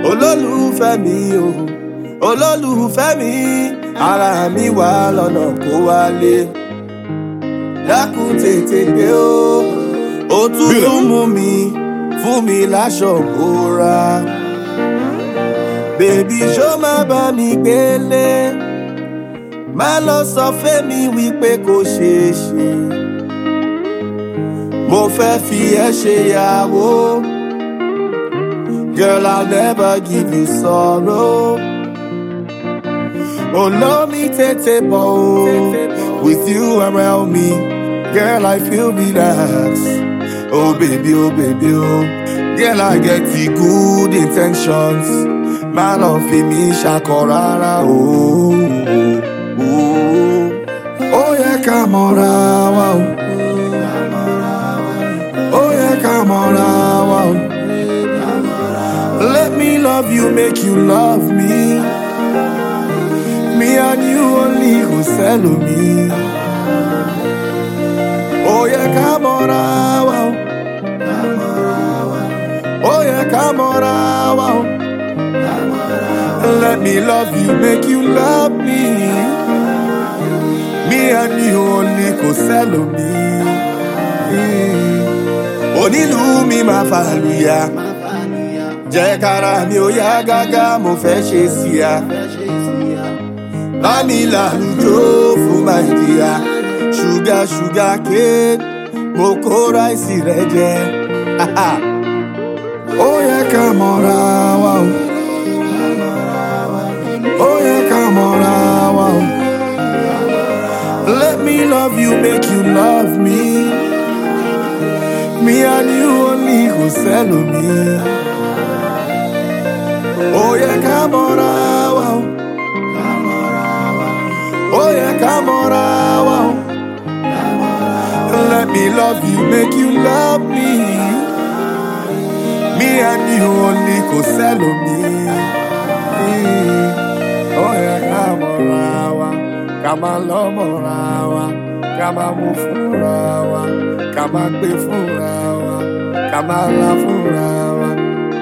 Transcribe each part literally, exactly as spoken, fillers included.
olólùfẹ́ mi o olólùfẹ́ mi ara mi wà lọ́nà kó wálé dákun tètè dé o òtútù mú mi fún mi láṣọ bora bèbí ṣó má bá mi gbélé má lọ sọ fẹ́mi wípé kò ṣeé ṣe mo fẹ́ fi ẹ́ ṣe ìyàwó. Girl, I'll never give you sorrow. Oh, love me, tete bo. With you around me, girl, I feel relaxed. Oh, baby, oh, baby, oh. Girl, I get the good intentions. My love for me, shakorara, oh, oh, oh. Oh, yeah, come on, wow. Oh, yeah, come on, wow. Let me love you, make you love me. Me and you only who sell me. Oh yeah, come on, wow. Oh yeah, come on, wow. Let me love you, make you love me. Me and you only who sell me. Onílù mi máa fàlùyà. Jẹ́ kára mi ó yá gágá mo fẹ́ ṣe sí ya. Bá mi lálùjó fún Nàìjíríà. Ṣúgà ṣúgà kéèd mo kó ráìsì rẹ jẹ. Ó yẹ ká mọ́ra wa o. Ó yẹ ká mọ́ra wa o. Let me love you, make you love me. Me and you only who sell me. Oh yeah, come on, wow. Oh yeah, come on, wow. Let me love you, make you love me. Me and you only go sell me. Oh yeah, come on, wow. Come on, love more, wow. Come on, move for wow. Come on, be for wow. Come on, love for wow.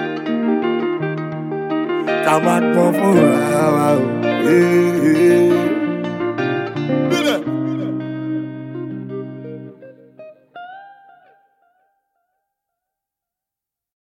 Come on, go for wow.